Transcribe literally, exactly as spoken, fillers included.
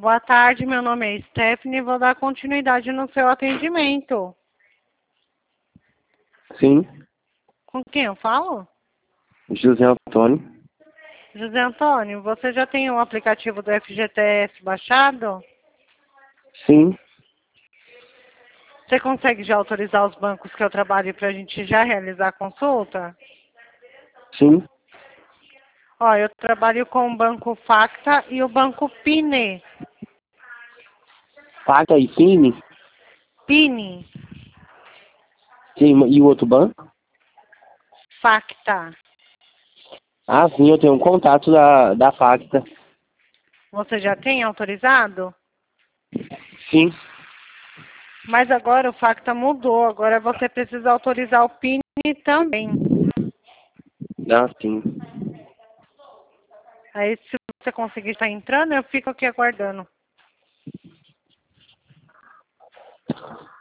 Boa tarde, meu nome é Stephanie e vou dar continuidade no seu atendimento. Sim, Com quem eu falo? José Antônio. José Antônio, você já tem o aplicativo do F G T S baixado? Sim, Você consegue já autorizar os bancos que eu trabalho para a gente já realizar a consulta? sim. Ó, eu trabalho com o Banco Facta e o Banco Pine. Paga e Fine? Pine, Sim, e o outro banco? Facta. Ah, sim, eu tenho um contato da, da Facta. Você já tem autorizado? Sim. Mas agora o Facta mudou. Agora você precisa autorizar o Pine também. Ah, sim. Aí, se você conseguir estar entrando, eu fico aqui aguardando.